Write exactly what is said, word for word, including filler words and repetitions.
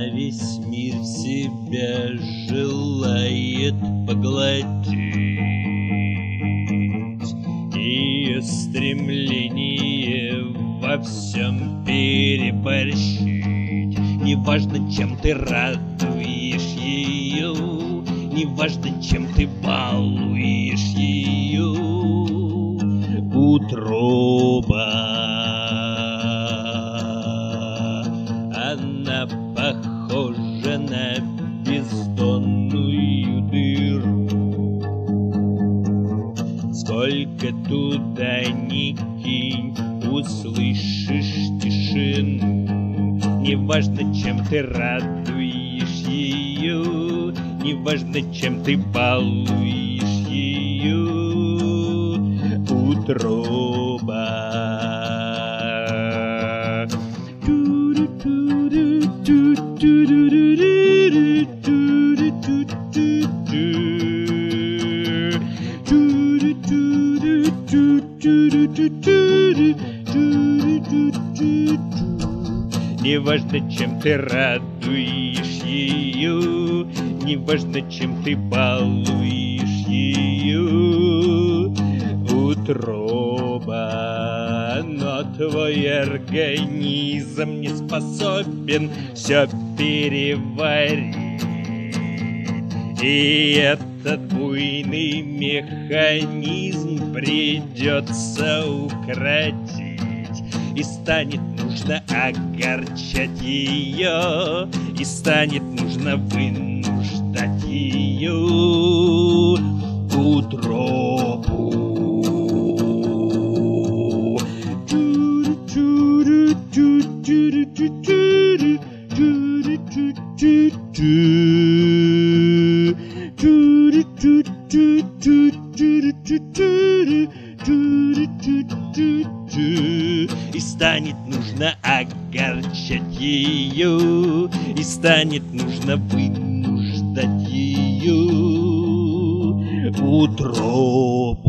весь мир себя желает поглотить. Ее стремление во всем переборщить. Неважно, чем ты радуешь ее, неважно, чем ты балуешь ее. Утроба, она похожа на бездонную дыру. Сколько туда ни кинь, услышишь тишину. Неважно, чем ты радуешь ее, неважно, чем ты балуешь ее. Утроба. Неважно, чем ты радуешь ее, неважно, чем ты балуешь ее. Утроба, но твой организм не способен все переварить. И этот буйный механизм придется укротить. И станет нужно огорчать ее, и станет нужно вынуждать ее. Утробу. И станет нужно огорчать ее, и станет нужно вынуждать ее. Утробу.